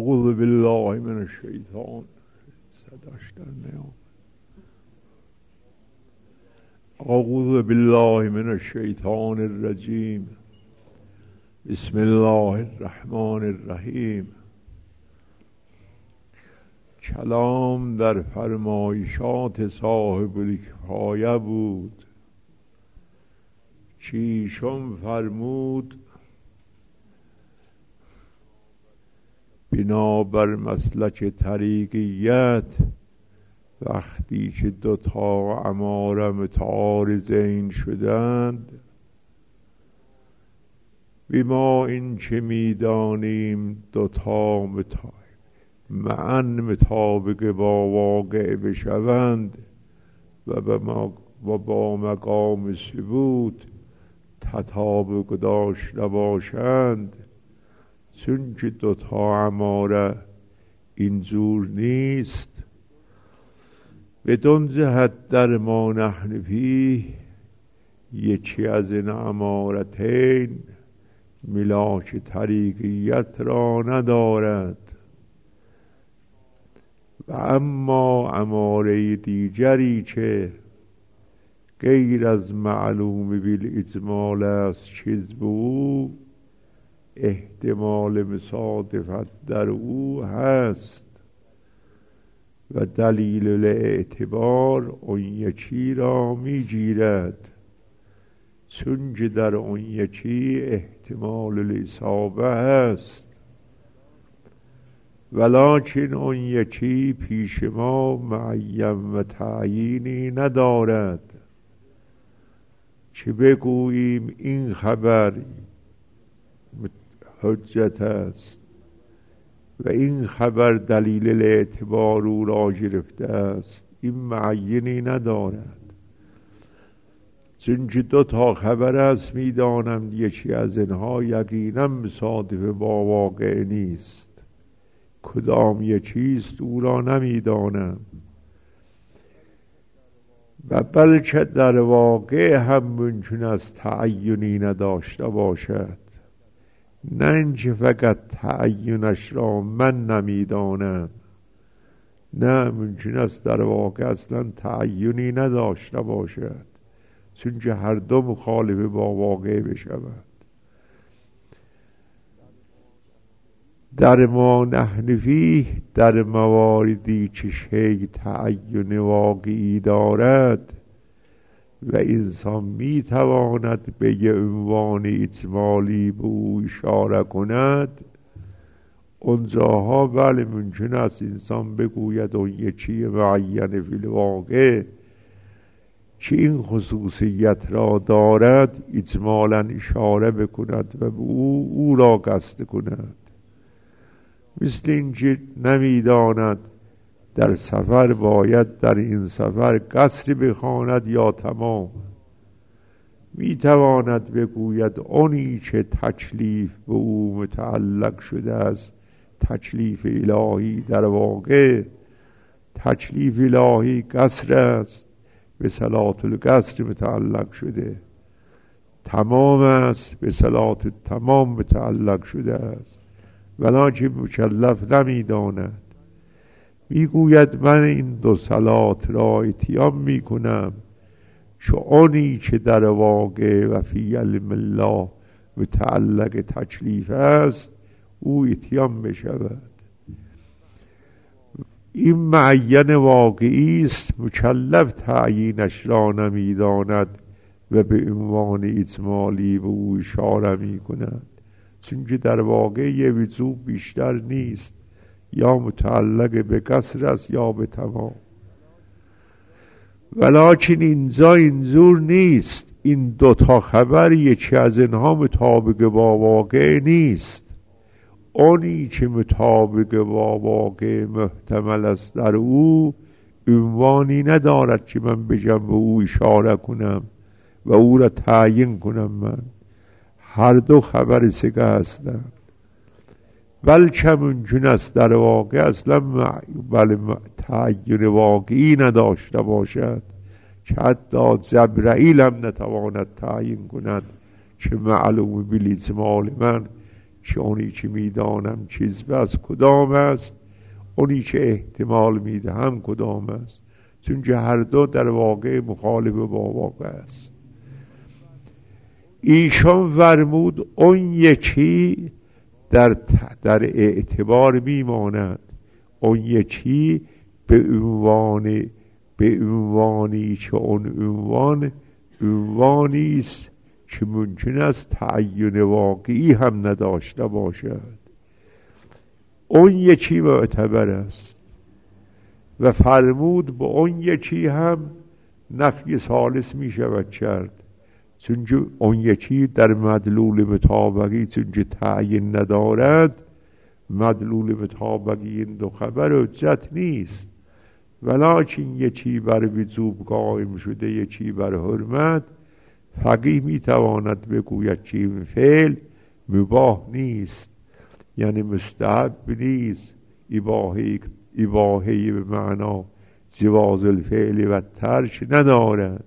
اعوذ بالله من الشیطان صداش در نیام. اعوذ بالله من الشیطان الرجیم. بسم الله الرحمن الرحیم. کلام در فرمایشات صاحب الکفایه بود. چیشم فرمود بنابر مسلک طریقیت وقتی که دوتا اماره متعارضین شدند، بما این که میدانیم دوتا معاً مطابق با واقع بشوند و با مقام ثبوت تطابق داشته باشند، چون که دوتا اماره اینجور نیست، بدون جهت در ما نحن فیه یکی از این امارتین ملاک طریقیت را ندارد. و اما اماره دیگری که غیر از معلوم بالاجمال است چیز به او، احتمال مصادفت در او هست و دلیل الاعتبار اون یکی را می گیرد، چون که در اون یکی احتمال الاصابه هست. ولکن اون یکی پیش ما معین و تعیینی ندارد که بگوییم این خبر حجت است و این خبر دلیل الاعتبار او را گرفته است. این معینی ندارد، چون که دو تا خبر است میدانم یکی از اینها یقینا مصادف با واقع نیست، کدام یکیست او را نمیدانم. و بلکه در واقع هم ممکن است تعیینی نداشته باشد، نه اینکه فقط تعیینش را من نمیدانم، نه ممکن است در واقع اصلا تعیینی نداشته باشد، چون که هر دو مخالف با واقع بشود. در ما نحن فیه در مواردی که شیء تعین واقعی دارد و انسان میتواند به یه عنوان اجمالی به او اشاره کند، اونجاها بله ممکن است انسان بگوید اون یکی معین فی الواقع که این خصوصیت را دارد اجمالا اشاره بکند و به او را قصد کند. مثل اینکه نمیداند در سفر باید در این سفر قصر بخواند یا تمام، میتواند بگوید اونی که تکلیف به او متعلق شده است تکلیف الهی، در واقع تکلیف الهی قصر است، به صلات القصر متعلق شده، تمام است، به صلات تمام متعلق شده است، ولکن مکلف نمیداند. میگوید من این دو صلات را اتیان میکنم چون آنی که در واقع و فی علم الله متعلق تکلیف است او اتیان بشود. این معین واقعی است، مکلف تعیینش را نمیداند و به عنوان اجمالی به او اشاره میکند، چون که در واقع یه وجوب بیشتر نیست، یا متعلق به قصر است یا به تمام. ولکن اینجا اینجور نیست، این دوتا خبر یکی از اینها مطابق با واقع نیست. اونی که مطابق با واقع محتمل است در او عنوانی ندارد که من بگم به او اشاره کنم و او را تعیین کنم. من هر دو خبر سگه هستند، بلکه ممکن است در واقع اصلا تعیین واقعی نداشته باشد که حتی جبرائیل هم نتواند تعیین کند که معلوم بالاجمال من که اونی که میدانم چیز بس کدام است، اونی که احتمال میدهم کدام است، چون هر دو در واقع مخالف با واقع است. ایشان فرمود اون یکی در اعتبار میماند، اون یکی به عنوانی که اون عنوانی است که ممکن است تعین واقعی هم نداشته باشد. اون یکی معتبر است و فرمود به اون یکی هم نفی ثالث می شود کرد، چون اون یکی در مدلول مطابقی چون تعین ندارد، مدلول مطابقی این دو خبر حجت نیست. ولکن یکی بر وجوب قائم شده، یکی بر حرمت، فقیه میتواند بگوید که این فعل مباح نیست، یعنی مستحب نیست، اباحه به معنا جواز الفعل و ترک ندارد.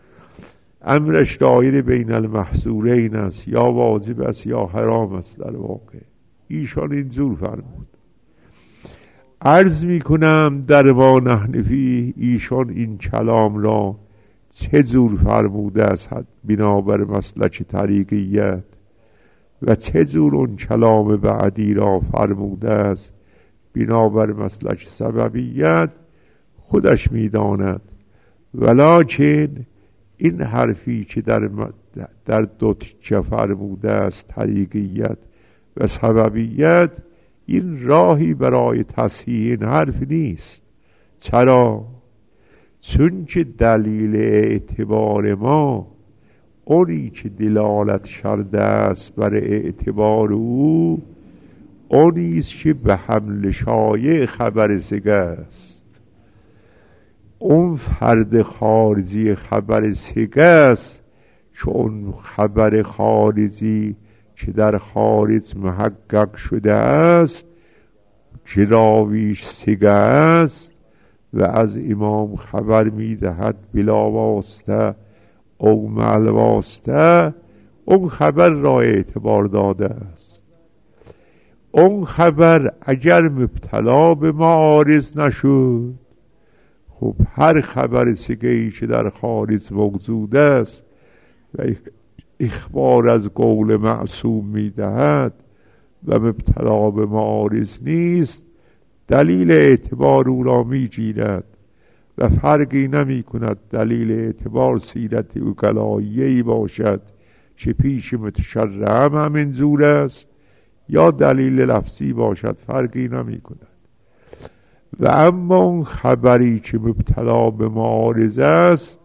امرش دایر بین المحظورین است، یا واجب است یا حرام است. در واقع ایشان اینجور فرمود. عرض میکنم در ما نحن فیه، ایشان این کلام را چه جور فرموده است بنابر مسلک طریقیت و چه جور اون کلام بعدی را فرموده است بنابر مسلک سببیت خودش میداند. ولکن این حرفی که در دو تیکه فرموده است، طریقیت و سببیت، این راهی برای تصحیح این حرف نیست. چرا؟ چون که دلیل اعتبار ما اونی که دلالت کرده است بر اعتبار او، اونیست که به حمل شایع خبر سگه است. اون فرد خارجی خبر سگه است که اون خبر خارجی که در خارج محقق شده است، که راویش سگه است و از امام خبر میدهد بلا واسطه او مع واسطه، اون خبر را اعتبار داده است. اون خبر اگر مبتلا به معارض نشد، خب هر خبر سگه‌ای که در خارج موجود است و اخبار از قول معصوم میدهد و مبتلا به معارض نیست، دلیل اعتبار او را میگیرد و فرقی نمی کند دلیل اعتبار سیرت وکلاییه‌ای باشد که پیش متشرع هم منظور است یا دلیل لفظی باشد، فرقی نمی کند. و اما اون خبری که مبتلا به معارض است،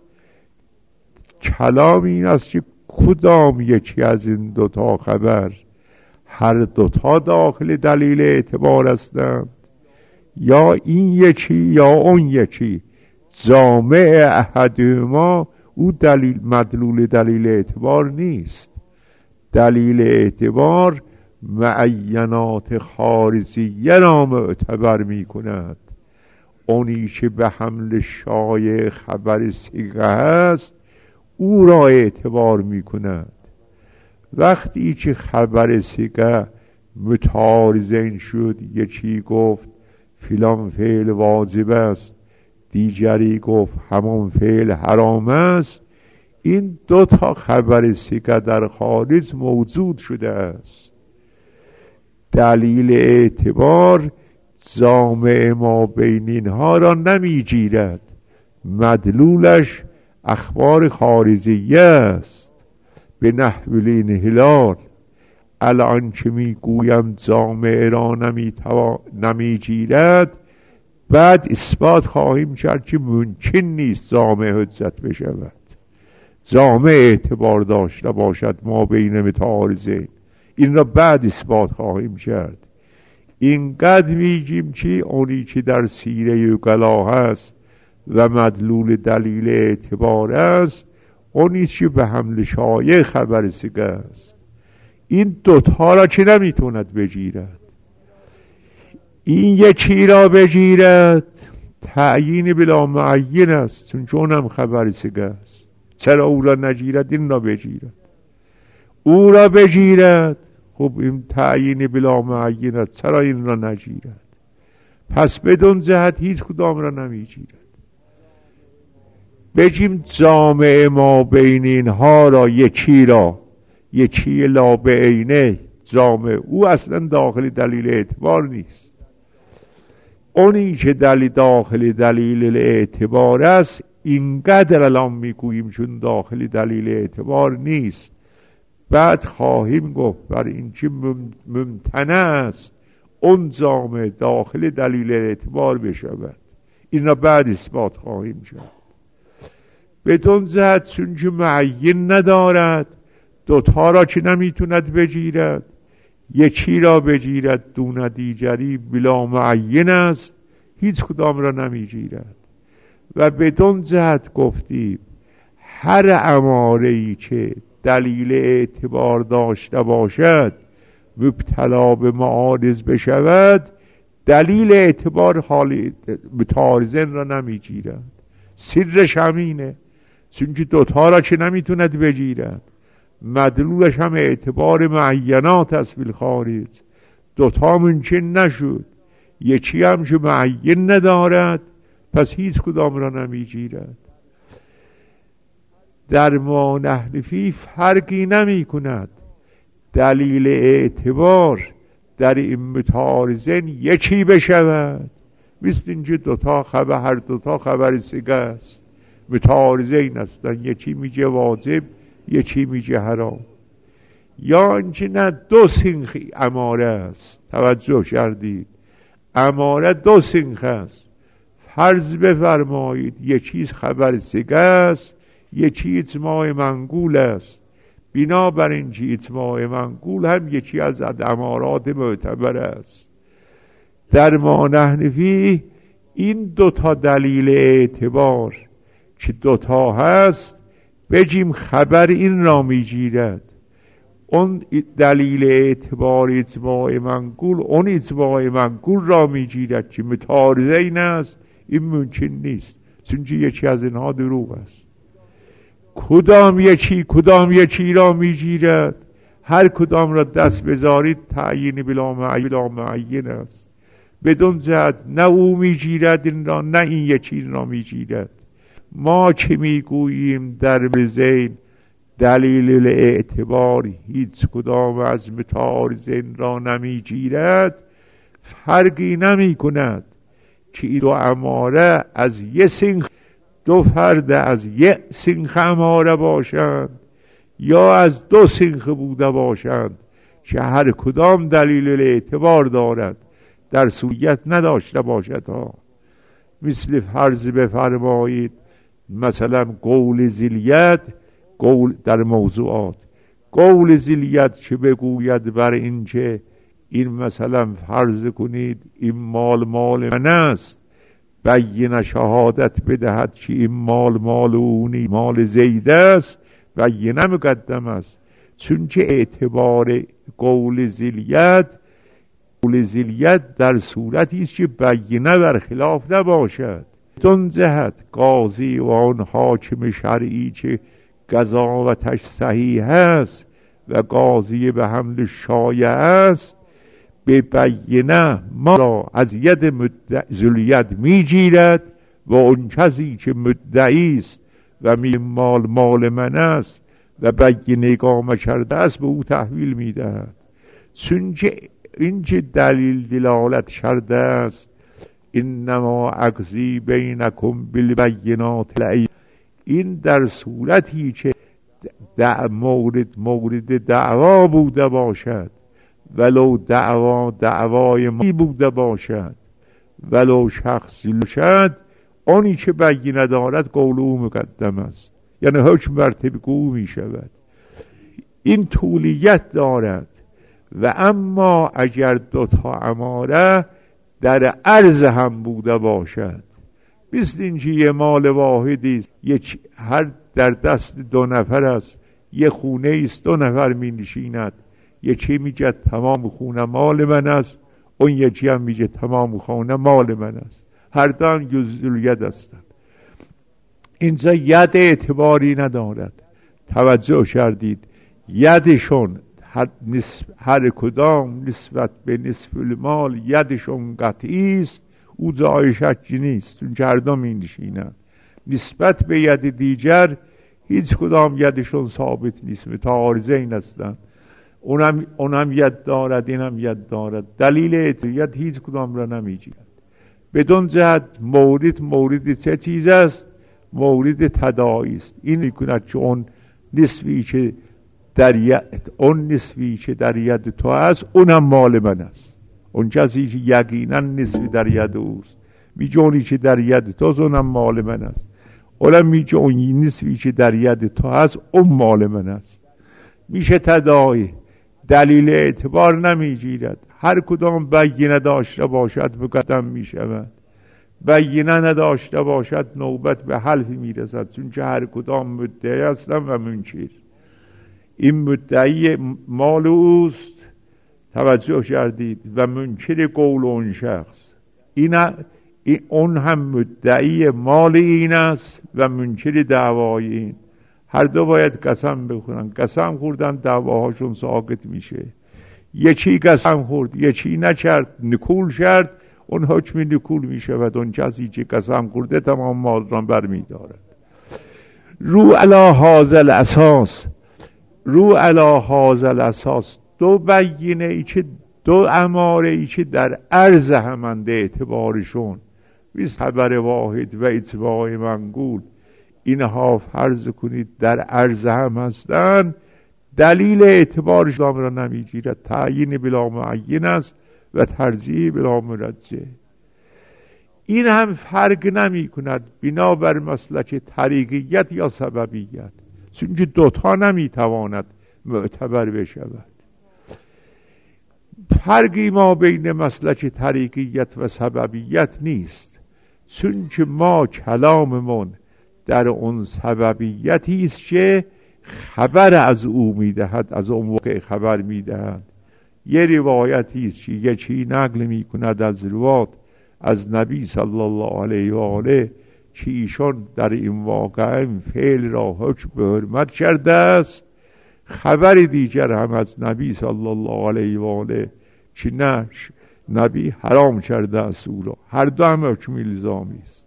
کلام این است که کدام یکی از این دوتا خبر، هر دوتا داخل دلیل اعتبار هستند یا این یکی یا اون یکی، جامع احدهما او مدلول دلیل اعتبار نیست. دلیل اعتبار معینات خارجیه را معتبر می کند. اونی که به حمل شایع خبر صیغه است او را اعتبار می کند. وقتی که خبر صیغه متعارضین شد، یکی گفت فلان فعل واجب است، دیگری گفت همان فعل حرام است، این دو تا خبر صیغه در خارج موجود شده است. دلیل اعتبار جامع ما بین اینها را نمی گیرد، مدلولش اخبار خارجیه است. به نحو الانحلال، الان که می گویم جامع را نمی گیرد، بعد اثبات خواهیم کرد که ممکن نیست جامع حجت بشود، جامع اعتبار داشته باشد ما بین متعارضین. این را بعد اثبات خواهیم کرد. اینقدر میگیم که اونی که در سیره وکلا هست و مدلول دلیل اعتبار است، اونیست که به حمل شایع خبر صیغه است. این دوتا را که نمیتوند بگیرد. این یکی را بگیرد تعیین بلا معین است، چون هم خبر صیغه است. چرا او را نگیرد؟ این را بگیرد. او را بگیرد، خب این تعیین بلا معینت چرا این را نگیرد؟ پس بدون جهت هیچ کدام را نمیگیرد. بگیم جامعه ما بین اینها را یکی لا به عینه جامعه، او اصلا داخل دلیل اعتبار نیست. اونی که داخل دلیل اعتبار است اینقدر الان میگوییم چون داخل دلیل اعتبار نیست، بعد خواهیم گفت بر این که ممتنع است اون جامعه داخل دلیل اعتبار بشود. این را بعد اثبات خواهیم کرد. بدون جهت چون که معین ندارد، دوتا را که نمیتوند بگیرد، یکی را بگیرد دون دیگری بلا معین است، هیچ کدام را نمیگیرد. و بدون جهت گفتیم هر اماره‌ای که دلیل اعتبار داشته باشد مبتلا به معارض بشود، دلیل اعتبار حال متعارضین را نمیگیرد. سرش همینه، چون که دوتا را که نمیتوند بگیرد، مدلولش هم اعتبار معینات است بالخارج، دوتا ممکن نشد، یکی هم که معین ندارد پس هیچ کدام را نمیگیرد. در ما نحن فیه فرقی نمی کند دلیل اعتبار در این متعارضین یکی بشود، مثل اینکه هر دوتا خبر سگه است، متعارضین هستند، یکی میگه واجب یکی میگه حرام. یا اینکه نه دو سنخ اماره است. توجه کردید، اماره دو سنخ است. فرض بفرمایید یکی خبر سگه است، یکی اجماع منقول است. بنابراین که اجماع منقول هم یکی از امارات معتبر است. در ما نحن فیه این دوتا دلیل اعتبار که دوتا هست، بگیم خبر این را میگیرد، اون دلیل اعتبار اجماع منقول اون اجماع منقول را میگیرد که متعارضین است. این ممکن نیست، چون یکی از اینها دروغ است. کدام یکی را میگیرد؟ هر کدام را دست بذارید تعیین بلا معین است. بدون جهت نه او میگیرد این را، نه این یکی را میگیرد. ما که میگوییم در بزین دلیل اعتبار هیچ کدام از متعارضین را نمیگیرد، فرقی نمی کند که این دو اماره از یه سنخ، دو فرد از یه سنخ اماره باشند یا از دو سنخ بوده باشند که هر کدام دلیل اعتبار دارد در صورت نداشته باشد ها. مثل فرض بفرمایید مثلا قول ذیلیت، قول در موضوعات، قول ذیلیت چه بگوید بر این که این مثلا فرض کنید این مال من است، بینه شهادت بدهد که این مال اونی، مال زید است، بینه مقدم است. چون که اعتبار قول ذیلیت در صورتی است که بینه برخلاف نباشد. دون جهت قاضی و آن حاکم شرعی که قضاوتش صحیح است و قاضی به حمل شایع است، به بینه ما را از ید ذلیت میگیرد و اون کسی که مدعی است و مال من است و بینه اقامه کرده است به او تحویل میدهد. چون که این که دلیل دلالت کرده است انما اقضی بینکم بالبینات، این در صورتی که مورد دعوا بوده باشد، ولو دعوای ما بوده باشد، ولو شخصی باشد، آنی که بینه دارد قول او مقدم است، یعنی حکم بر طبق او می شود. این طولیت دارد. و اما اگر دوتا اماره در عرض هم بوده باشد، مثل اینکه یه مال واحدی هر در دست دو نفر است، یه خونه است دو نفر می نشیند، یکی میگه تمام خونه مال من است، اون یکی هم میگه تمام خونه مال من است، هر دو هم جزئیات هستند. اینجا ید اعتباری ندارد. توجه کردید، یدشون هر کدام نسبت به نصف المال یدشون قطعی است، او جای شکی نیست، چون هر دو می نشینند. نسبت به ید دیگر هیچ کدام یدشون ثابت نیست، متعارضین هستند. اونم ید دارد، اینم ید دارد. دلیل ید هیچ کدام را نمیگیرد. بدون جهت مورد چه چیز است؟ مورد تداعی است. این میکند که اون نسبی که در ید تو است، اونم مال من است. اون کسی که یقینا نسبی در ید اوست، میگه اونی که در ید تو است، اونم مال من است. اونم میگه اون نسبی که در ید تو است، اون مال من است. میشه تداعی، دلیل اعتبار نمیگیرد. هر کدام بینه داشته باشد مقدم میشود، بینه نداشته باشد نوبت به حلف میرسد، چون که هر کدام مدعی هستن و منکر. این مدعی مال اوست، توجه کردید، و منکر قول اون شخص. اون هم مدعی مال این است و منکر دعوای این. هر دو باید قسم بخورن. قسم خوردن دعواهاشون ساقط میشه. یکی قسم خورد، یکی نکرد، نکول کرد، اون حکم نکول میشود. اون کسی که قسم خورده تمام مال را برمیدارد. رو علی هذا الاساس دو بینه ای که دو اماره ای که در عرض همند اعتبارشون بیست خبر واحد و اتباع منقول، اینها فرض کنید در عرض هم هستن، دلیل اعتبارش را نمیگیرد. تعیین بلا معین است و ترجیح بلا مرجح. این هم فرق نمی کند بنابر مسلک طریقیت یا سببیت، چون که دوتا نمیتواند معتبر بشود. فرقی ما بین مسلک طریقیت و سببیت نیست، چون که ما کلاممون در اون سببیتی است که خبر از او میدهد، از اون واقع خبر میدهد. یه روایتی است که یکی نقل میکند از روات از نبی صلی الله علیه و آله که ایشان در این واقع فعل را حکم به حرمت کرده است. خبر دیگر هم از نبی صلی الله علیه و آله که نه، نبی حرام کرده است او را. هر دو هم حکم الزامی است.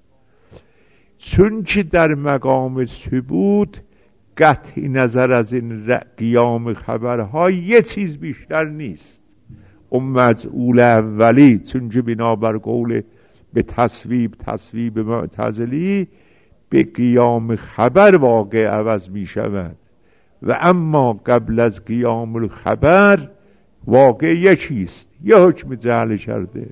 چون که در مقام ثبوت قطع نظر از این قیام خبرها یه چیز بیشتر نیست. اون مجعول اولی، چون که بنابر قول به تصویب معتزلی به قیام خبر واقع عوض می شود، و اما قبل از قیام الخبر واقع یکیست، یه حکم جعل کرده،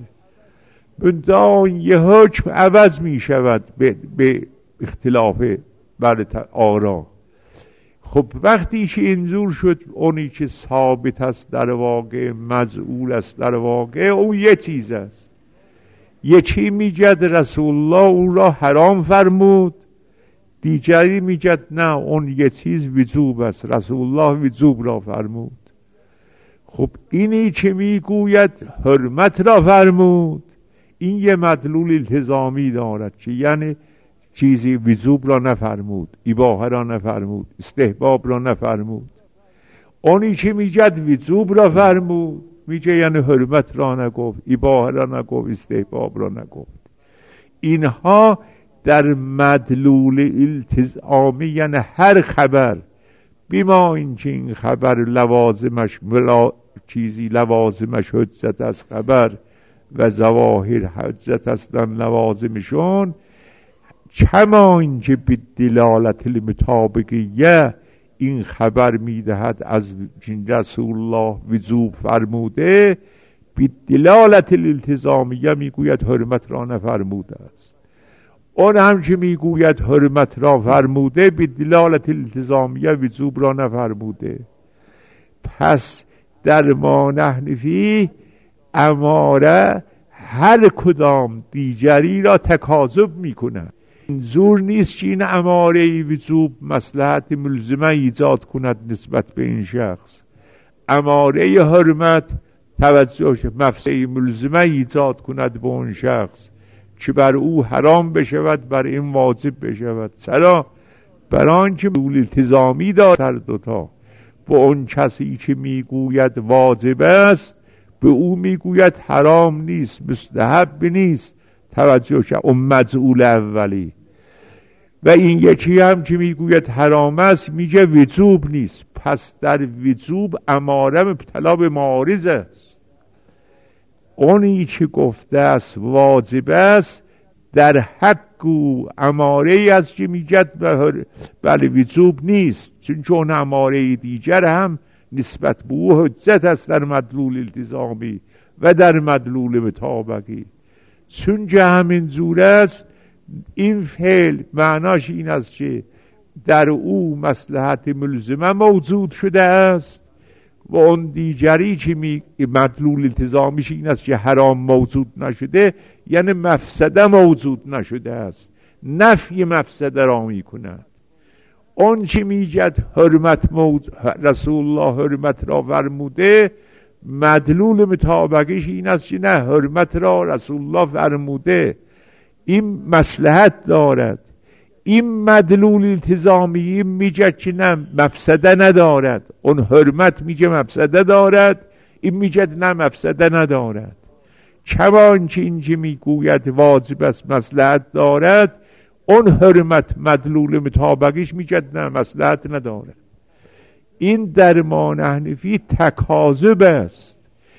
بندان یه حکم عوض می شود به اختلاف بر آرا. خب وقتی که اینجور شد، اونی که ثابت است در واقع، مجعول است در واقع، اون یه چیز است. یکی میگد رسول الله اون را حرام فرمود، دیگری میگد نه اون یه چیز وجوب است، رسول الله وجوب را فرمود. خب اینی که میگوید حرمت را فرمود، این یه مدلول التزامی دارد که یعنی چیزی وجوب را نفرمود، اباحه را نفرمود، استحباب را نفرمود. اونی که میگد وجوب را فرمود، میگه یعنی حرمت را نگفت، اباحه را نگفت، استحباب را نگفت. اینها در مدلول التزامی، یعنی هر خبر بما اینکه این خبر لوازمش چیزی لوازمش حجت از خبر و ظواهر حجت هستن لوازمشون، کما اینکه به دلالت المطابقیه این خبر میدهد از رسول الله وجوب فرموده، به دلالت الالتزامیه میگوید حرمت را نفرموده است. اون هم که میگوید حرمت را فرموده، به دلالت الالتزامیه وجوب را نفرموده. پس در ما نحن فیه اماره هر کدام دیگری را تکاذب میکند. زور نیست که این اماره وجوب مصلحت ملزمه ایجاد کند نسبت به این شخص. اماره حرمت توجه مفسده ملزمه ایجاد کند به اون شخص که بر او حرام بشود، بر این واجب بشود. چرا؟ برای آنکه مدلول التزامی دارد. هر دوتا به اون کسی که میگوید واجب است به او میگوید حرام نیست، مستحب نیست. توجه شد اون مجعول اولی. و این یکی هم که میگوید حرام است میگه وجوب نیست. پس در وجوب اماره مبتلا به معارض است. اونی که گفته است واجب است در حق او اماره ای است که میگد بله وجوب نیست، چون اماره دیگر هم نسبت به او حجت است در مدلول التزامی و در مدلول مطابقی. چون که همین جور است این فعل معناش این است که در او مصلحت ملزمه موجود شده است و اون دیگری که مدلول التزامیش این است که حرام موجود نشده، یعنی مفسده موجود نشده است، نفی مفسده را می کند. اون که میگد حرمت رسول الله حرمت را فرموده، مدلول مطابقش این است که نه، حرمت را رسول الله فرموده، این مصلحت دارد. این مدلول التزامی میگه که نه مفسده ندارد. اون حرمت میگه مفسده دارد، این میگه نه مفسده ندارد. چون که اینجا میگوید واجب است مصلحت دارد، اون حرمت مدلول مطابقش میگه نه مصلحت ندارد. این در ما نحنفی تکاذب است،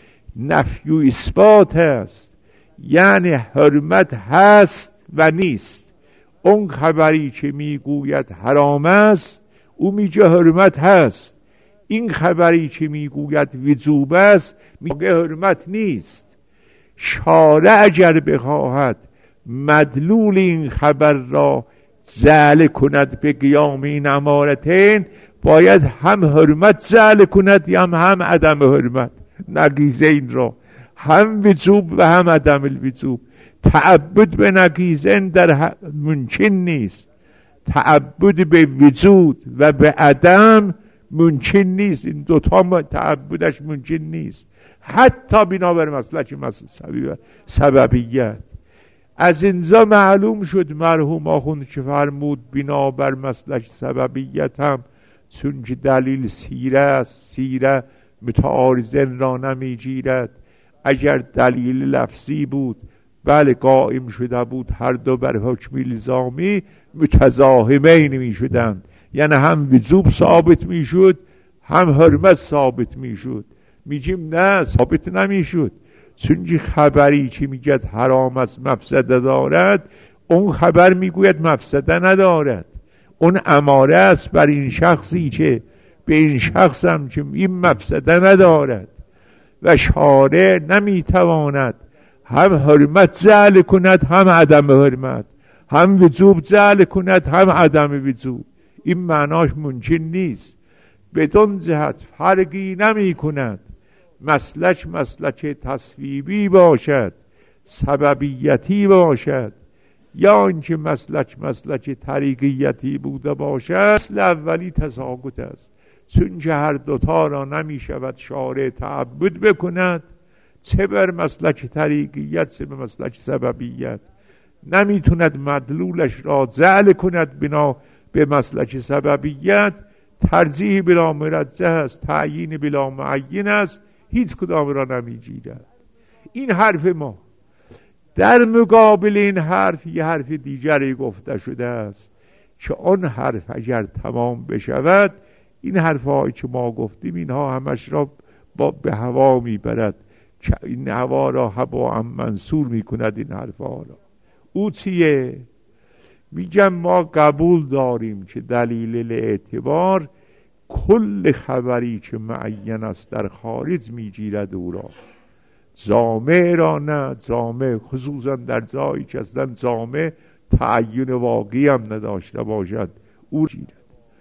نفی و اثبات است. یعنی حرمت هست و نیست. اون خبری که میگوید حرام است او میگه حرمت هست. این خبری که میگوید وجوب است میگه حرمت نیست. شارع اگر بخواهد مدلول این خبر را جعل کند به قیام این امارتین، باید هم حرمت جعل کند یا هم عدم حرمت، نقیضه این را، هم وجوب و هم عدم الوجوب. تعبد به نقیضین در ممکن نیست، تعبد به وجود و به عدم ممکن نیست. این دوتا تعبدش ممکن نیست، حتی بنابر مسلک سببیت. از اینجا معلوم شد مرحوم آخوند که فرمود بنابر مسلک سببیت هم چون که دلیل سیره است، سیره متعارضین را نمیگیرد. اگر دلیل لفظی بود بله قائم شده بود، هر دو بر حکم الزامی متزاحمین می شدند، یعنی هم وجوب ثابت می شد هم حرمت ثابت می شد. میگیم نه، ثابت نمی شد. چون که خبری که میگد حرام است مفسده دارد، اون خبر میگوید مفسده ندارد. اون اماره است بر این شخصی که به این شخص هم که این مفسده ندارد. و شارع نمیتواند هم حرمت جعل کند هم عدم حرمت، هم وجوب جعل کند هم عدم وجوب. این معناش ممکن نیست. بدون جهت فرقی نمی کند مسلک تصویبی باشد، سببیتی باشد، یا اینکه مسلک طریقیتی بوده باشد. اصل اولی تساقط است، چون که هر دوتا را نمی شود شارع تعبد بکند، چه بر مسلک طریقیت چه به مسلک سببیت. نمیتوند مدلولش را جعل کند بنا به مسلک سببیت. ترجیح بلا مرجح است، تعیین بلا معین است، هیچ کدام را نمیگیرد. این حرف ما. در مقابل این حرف یه حرف دیگری گفته شده است که اون حرف اگر تمام بشود، این حرفهایی که ما گفتیم اینها همش را به هوا میبرد، که این هوا را هوا منصور میکند. این حرفها را او چیه؟ میگم ما قبول داریم که دلیل اعتبار کل خبری که معین است در خارج میگیرد او را، جامع را نه. جامع خصوصا در جایی که اصلا جامع تعین واقعی هم نداشته باشد او گیرد.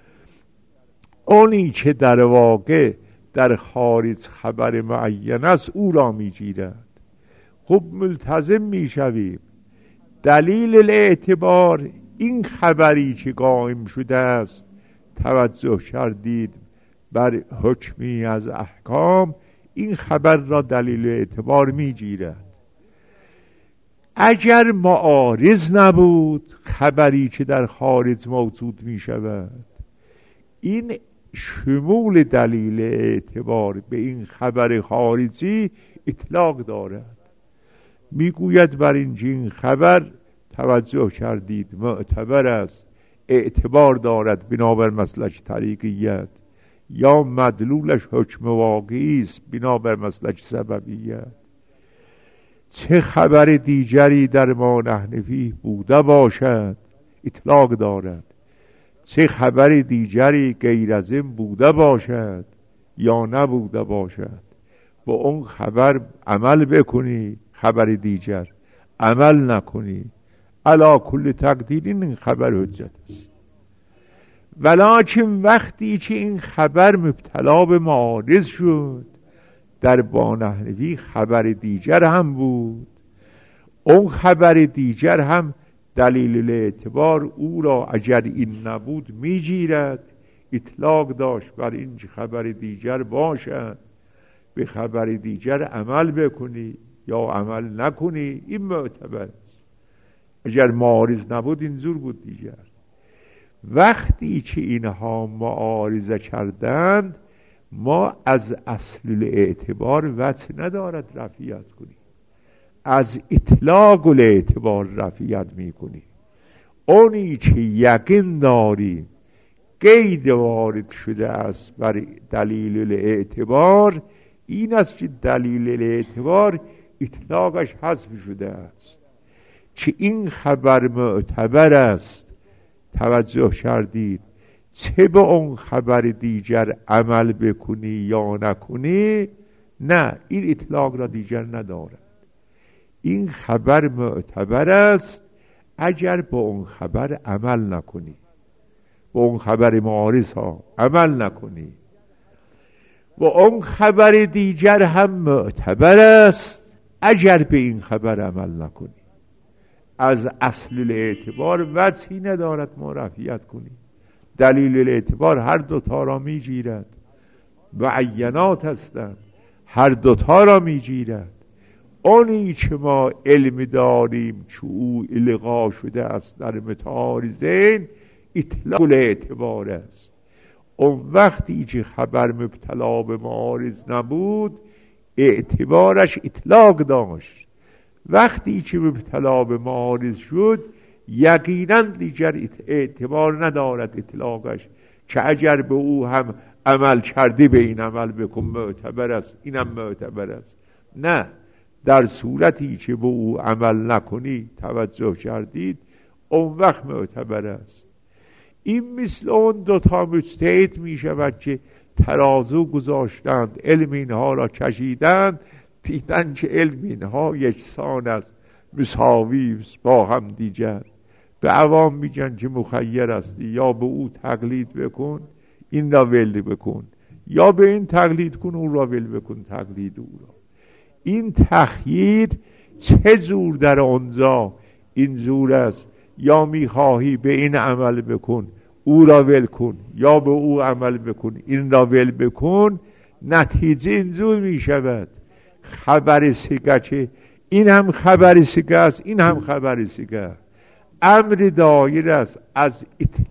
اونی که در واقع در خارج خبر معین است او را میگیرد. خب ملتزم میشویم دلیل الاعتبار این خبری که قائم شده است، توجه کردید بر حکمی از احکام، این خبر را دلیل اعتبار میگیرد. اگر معارض نبود خبری که در خارج موجود می شود، این شمول دلیل اعتبار به این خبر خارجی اطلاق دارد. میگوید بر این خبر توجه کردید معتبر است، اعتبار دارد بنابر مسلک طریقیت، یا مدلولش حکم واقعی است بنابر مسلک سببیت. چه خبر دیگری در ما نحن فیه بوده باشد، اطلاق دارد. چه خبر دیگری غیر از این بوده باشد یا نبوده باشد، با اون خبر عمل بکنی، خبر دیگر عمل نکنی، علا کل تقدیر این خبر حجت است. ولکن وقتی که این خبر مبتلا به معارض شد، در بانحنفی خبر دیگر هم بود، اون خبر دیگر هم دلیل اعتبار او را اگر این نبود میگیرد، اطلاق داشت بر این خبر دیگر باشد، به خبر دیگر عمل بکنی یا عمل نکنی، این معتبر است. اگر معارض نبود اینجور بود دیگر. وقتی که اینها معارضه کردند، ما از اصل اعتبار وجه ندارد رفعیت کنیم، از اطلاق الاعتبار رفعیت میکنیم. اونی که یقین داریم قید وارد شده است بر دلیل الاعتبار، این است که دلیل الاعتبار اطلاقش حذف شده است، که این خبر معتبر است. توجه کردید؟ چه به اون خبر دیگر عمل بکنی یا نکنی، نه، این اطلاق را دیگر ندارد. این خبر معتبر است اگر با اون خبر عمل نکنی، با اون خبر معارض ها عمل نکنی. و اون خبر دیگر هم معتبر است اگر به این خبر عمل نکنی. از اصل الاعتبار وجهی ندارد ما رفعیت کنیم. دلیل الاعتبار هر دوتا را می گیرد، معینات هستند، هر دوتا را می گیرد. اونی که ما علم داریم که او الغا شده است در متعارضین، اطلاق الاعتبار است. اون وقتی که خبر مبتلا به معارض نبود، اعتبارش اطلاق داشت. وقتی که مبتلا به معارض شد، یقینا دیگر اعتبار ندارد اطلاقش، که اگر به او هم عمل کردی به این عمل بکن معتبر است، اینم معتبر است. نه، در صورتی که به او عمل نکنی، توجه کردید، اون وقت معتبر است. این مثل اون دوتا مجتهد می شود که ترازو گذاشتند، علم اینها را کشیدند، دیدن که علم اینها یکسان است، مساوی با هم دیگر. به عوام میگن که مخیر هستی، یا به او تقلید بکن این را ول بکن، یا به این تقلید کن اون را ول بکن تقلید او را. این تخییر چه زور در آنجا این زور است، یا میخواهی به این عمل بکن او را ول کن، یا به او عمل بکن این را ول بکن، نتیجه این زور میشود. خبر سگه که این هم خبر سگه است، این هم خبر سگه، امر دایر است. از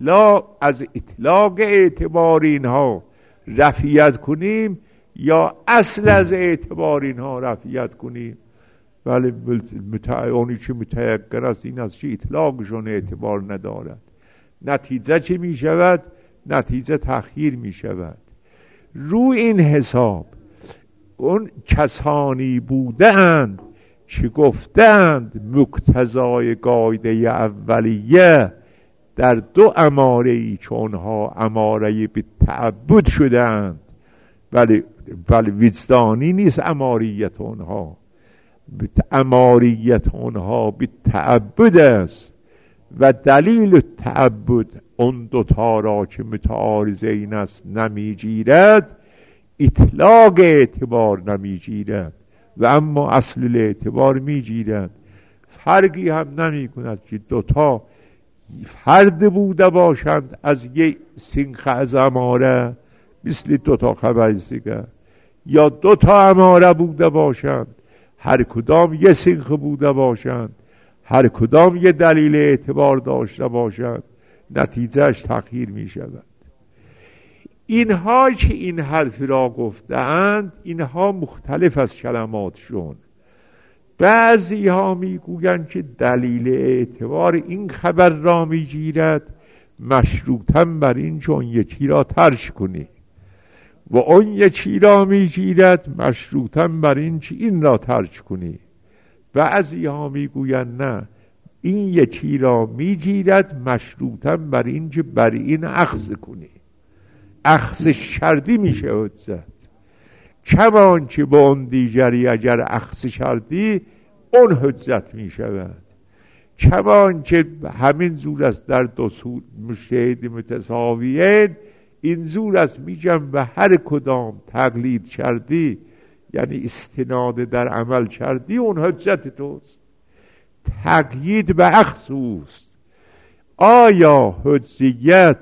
اطلاق اعتبار اینها رفعیت کنیم یا اصل از اعتبار اینها رفعیت کنیم. ولی اونی که متیقن است این است که اطلاقشون اعتبار ندارد. نتیجه چه می شود؟ نتیجه تخییر می شود. رو این حساب اون کسانی بوده اند که گفتند مقتضای قاعده اولیه در دو اماره ای که اونها اماره به تعبد شدند، ولی وجدانی نیست اماریت اونها، اماریت اونها به تعبد است. و دلیل تعبد اون دوتا را که متعارضین است نمیگیرد، اطلاق اعتبار نمیگیرد و اما اصل الاعتبار میگیرد. فرقی هم نمی کند که دوتا فرد بوده باشند از یک سنخ از اماره، مثل دوتا خبر سگه، یا دوتا اماره بوده باشند، هر کدام یک سنخ بوده باشند، هر کدام یک دلیل اعتبار داشته باشند، نتیجهش تغییر می شود. اینها که این حرف را گفتند اینها مختلف از کلماتشون. بعضی ها میگویند که دلیل اعتبار این خبر را میگیرد مشروطاً بر این چون یکی را ترک کنی و اون یکی را میگیرد مشروطاً بر این چه این را ترک کنی. بعضی ها میگویند نه، این یکی را میگیرد مشروطاً بر این که بر این اخذ کنی. اخذش کردی میشه حجت، کمان که با اون دیگری اگر اخذ کردی اون حجت میشود. کمان که همین زور است در دو مجتهد متساویین، این زور است میگم و هر کدام تقلید کردی یعنی استناد در عمل کردی اون حجت توست. تقیید به اخذ اوست. آیا حجیت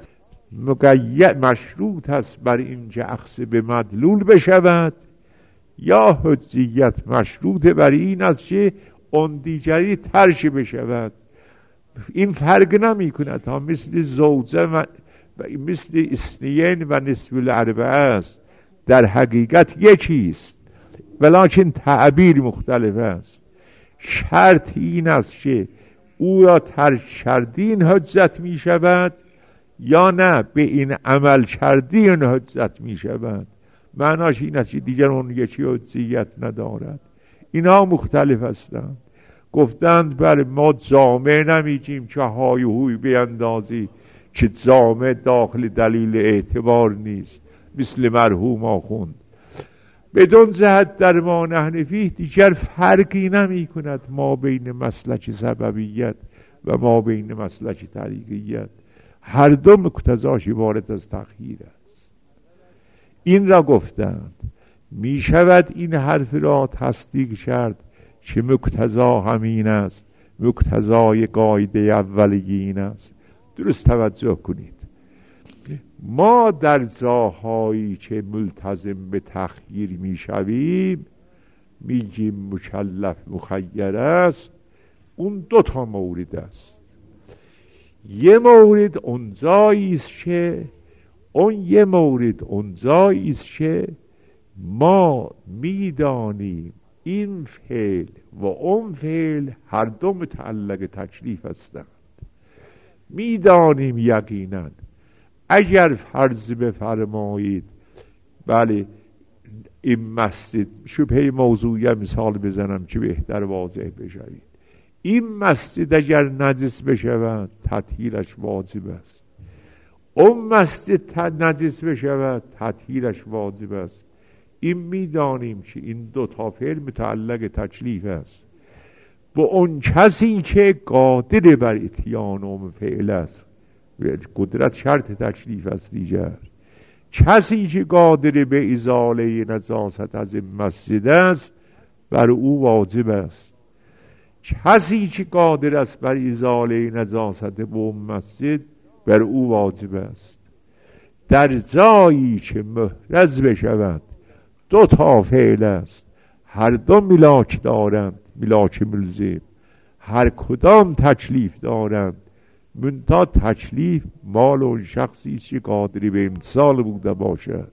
مشروط است بر این که اخذ به مدلول بشود یا حجیت مشروط بر این است که اون دیگری ترک بشود؟ این فرق نمی کند ها. مثل زوجه و مثل اثنین و نصف الاربعه است، در حقیقت یکیست ولکن تعبیر مختلف است. شرط این است که او را ترک کردی این حجت می شود یا نه به این عمل کردی این حجت می شود. معناش این است که دیگر اون یکی حجیت ندارد. اینا مختلف هستند. گفتند بر ما جامع نمیگیم که های هوی بیندازی که جامع داخل دلیل اعتبار نیست، مثل مرحوم آخوند. بدون جهت در ما نحنفی دیگر فرقی نمی کند ما بین مسلک سببیت و ما بین مسلک طریقیت. هر دو مقتضاش عبارت از تخییر است. این را گفتند. می شود این حرف را تصدیق کرد که مقتضا همین است، مقتضای قاعده اولیه این است. درست توجه کنید. ما در جاهایی که ملتزم به تخییر می شویم میگیم مکلف مخیر است. اون دو تا مورد است. یه مورد اونجایی است که ما میدانیم این فعل و اون فعل هر دو متعلق تکلیف هستند. میدانیم یقینا اگر فرض بفرمایید بله این مسجد، شبه موضوعی مثال بزنم که بهتر واضح بشوید، این مسجد اگر نجس بشود تطهیرش واجب است، اون مسجد نجس بشود تطهیرش واجب است. این میدانیم که این دو تا فعل متعلق تکلیف است. با اون کسی که قادر بر اتیان اون فعل است، قدرت شرط تکلیف است دیگر، کسی که قادر به ازاله نجاست از این مسجد است بر او واجب است. کسی که قادر است بر ازاله نجاست به اون مسجد بر او واجب است. در جایی که محرز بشود دو تا فعل است، هر دو ملاک دارند، ملاک ملزم، هر کدام تکلیف دارند، منتها تکلیف مال اون شخصی است که قادری به امتثال بوده باشد.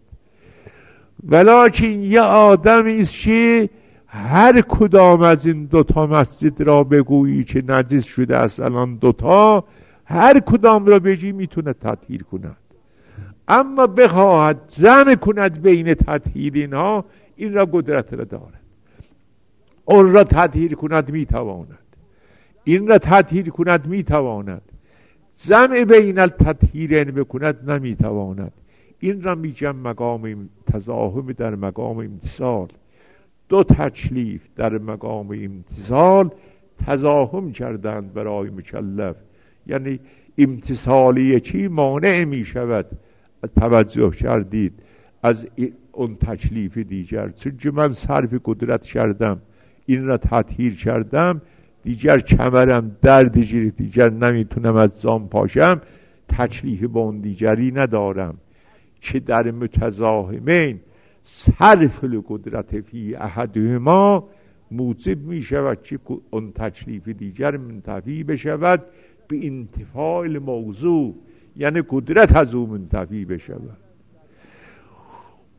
ولکن یه آدمی است که هر کدام از این دوتا مسجد را بگویی که نجس شده است الان دوتا، هر کدام را بگی میتونه تطهیر کند. اما بخواهد جمع کند بین تطهیر اینها، این را قدرت را دارد. اون را تطهیر کند میتواند، این را تطهیر کند میتواند، جمع بین التطهیرین بکند نمیتواند. این را میگم مقام تزاحم در مقام امتثال. دو تکلیف در مقام امتثال تزاحم کردند برای مکلف، یعنی امتثالی چی مانع می شود، توجه کردید، از اون تکلیف دیگر. چون من صرف قدرت کردم این را تطهیر کردم، دیگر کمرم درد گرفت، دیگر نمیتونم از جام پاشم، تکلیف با اون دیگری ندارم که در متزاحمین صرف القدرت فی احدهما موجب می شود که اون تکلیف دیگر منتفی بشود به انتفاع الموضوع، یعنی قدرت از او منتفی بشود.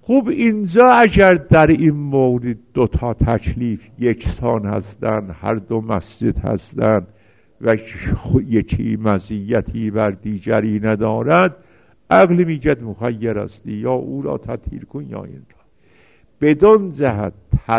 خوب اینجا اگر در این مورد دو تا تکلیف یکسان هستند، هر دو مسجد هستند و یکی مزیتی بر دیگری ندارد، عقل میگد مخیر استی، یا او را تطهیر کن یا این را. بدون جهت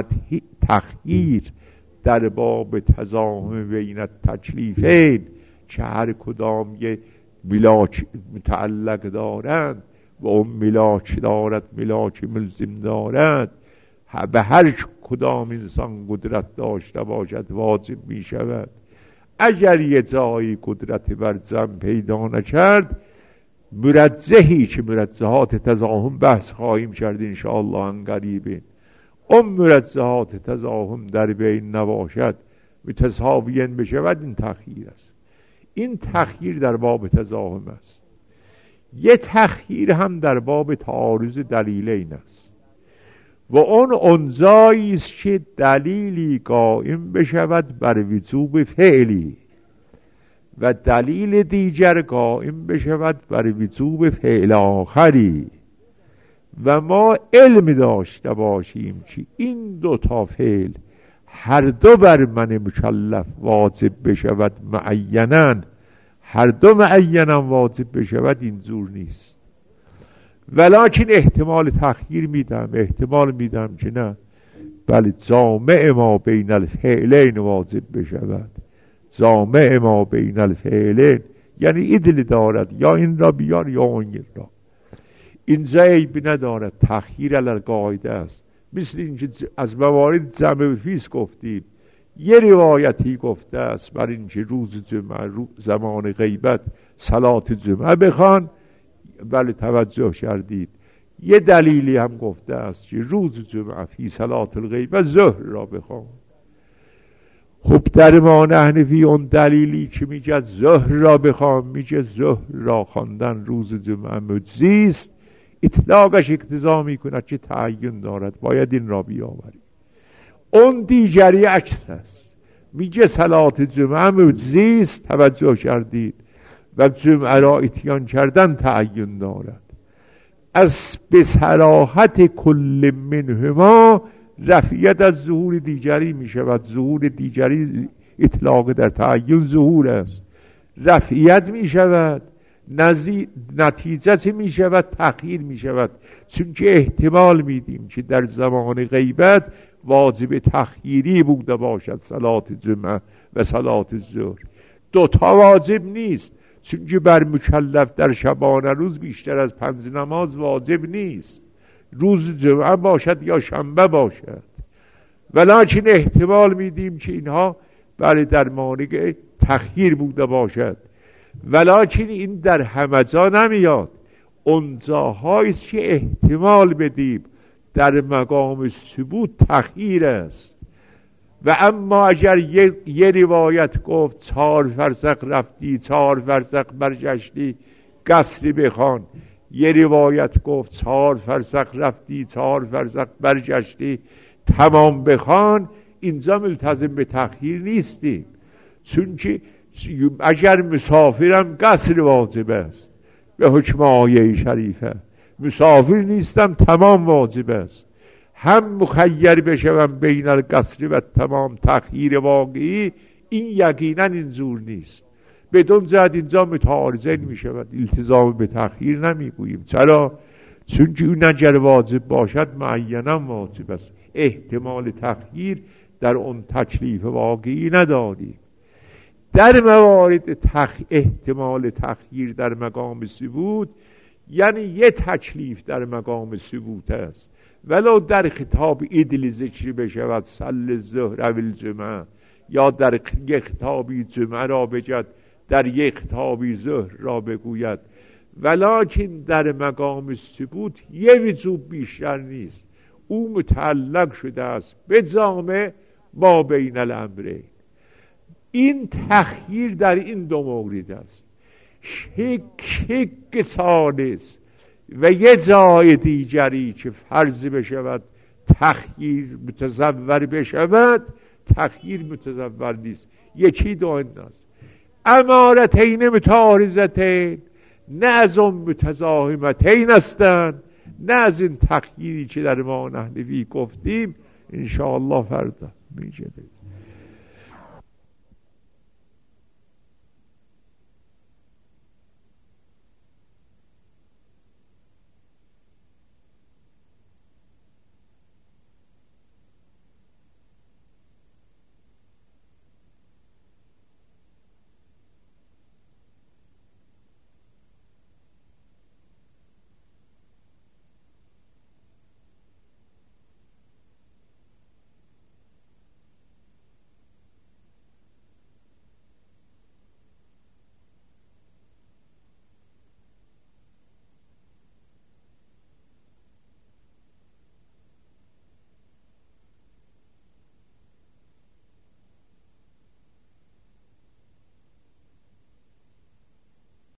تخییر در باب تضاهم بین تکلیفین که هر کدام یه ملاک متعلق دارند و اون ملاک دارد ملاک ملزم دارد، به هر کدام انسان قدرت داشته باشد واجب می شود. اگر یه جایی قدرت بر جمع پیدا نکرد، مرجحی که مرجحات تضاهم بحث خواهیم کرد انشاءالله انقریبه، اون مرجحات تضاهم در بین نباشد متساویین بشود، این تخییر است. این تخییر در باب تضاهم است. یه تخییر هم در باب تعارض دلیلین است و اون اونجایی است که دلیلی قائم بشود بر وجوب فعلی و دلیل دیگر قائم بشود بر وجوب فعل آخری و ما علم داشته باشیم که این دو تا فعل هر دو بر من مکلف واجب بشود معیناً، هر دو معیناً واجب بشود، این جور نیست. ولکن احتمال تخییر میدم، احتمال میدم که نه، بله جامع ما بین الفعلین واجب بشود. جامع ما بین الفعلین یعنی عدل دارد، یا این را بیار یا اون را. اینجا عیب ندارد، تخییر علی قاعده است. مثل اینکه از موارد جمع فیس گفتیم، یه روایتی گفته است بر اینکه روز جمعه زمان غیبت صلات جمعه بخوان، بله توجه کردید. یه دلیلی هم گفته است که روز جمعه فی صلات الغیبت ظهر را بخوان. خب در ما حنفی اون دلیلی که میگه ظهر را بخوان، میگه ظهر را خواندن روز جمعه مجزی است، اطلاقش اقتضا میکند که تعین دارد، باید این را بیاورید. اون دیگری عکس است، میگه صلات جمعه مجزی است، توجه کردید، و جمعه را اتیان کردن تعین دارد. از به صراحت کل منهما رفعیت از ظهور دیگری میشود. ظهور دیگری اطلاق در تعین ظهور است، رفعیت میشود، نتیجه میشود تغییر میشود، چون که احتمال میدیم که در زمان غیبت واجب تخییری بوده باشد صلات جمعه و صلات ظهر. دوتا واجب نیست، چون که بر مکلف در شبانه روز بیشتر از 5 نماز واجب نیست، روز جمعه باشد یا شنبه باشد. ولکن احتمال میدیم که اینها برای در مانع تخییر بوده باشد، ولکن این در همه جا نمیاد. اونجاهاییست که احتمال بدیم در مقام ثبوت تخییر است. و اما اگر یه روایت گفت 4 فرسخ رفتی 4 فرسخ برگشتی قصری بخوان، یه روایت گفت 4 فرسخ رفتی 4 فرسخ برگشتی تمام بخوان، اینجا ملتزم به تخییر نیستیم، چون که اگر مسافرم قصر واجب است به حکم آیه شریفه، مسافر نیستم تمام واجب است. هم مخیر بشوم بین القصر و تمام تخییر واقعی، این یقینا اینجور نیست. بدون زد اینجا متعارضین می شود، التزام به تخییر نمی گوییم. چرا؟ چون که اون اگر واجب باشد معینا واجب است، احتمال تخییر در اون تکلیف واقعی نداریم. در موارد احتمال تخییر در مقام ثبوت، یعنی یه تکلیف در مقام ثبوت است، ولو در خطاب عدل ذکر بشود صل الظهر او الجمعه، یا در یک خطابی جمعه را بگد در یک خطابی ظهر را بگوید، ولکن در مقام ثبوت یه وجوب بیشتر نیست، او متعلق شده است به جامع ما بین الامرین. این تخییر در این دو مورد است، شک ثالث و یه جای دیگری که فرض بشود تخییر متصور بشود، تخییر متصور نیست. یکی دو است، امارتین متعارضتین، نه از اون متزاحمتین هستند نه از این تقییدی که در ما نحنفی گفتیم انشاءالله فردا می جلویم.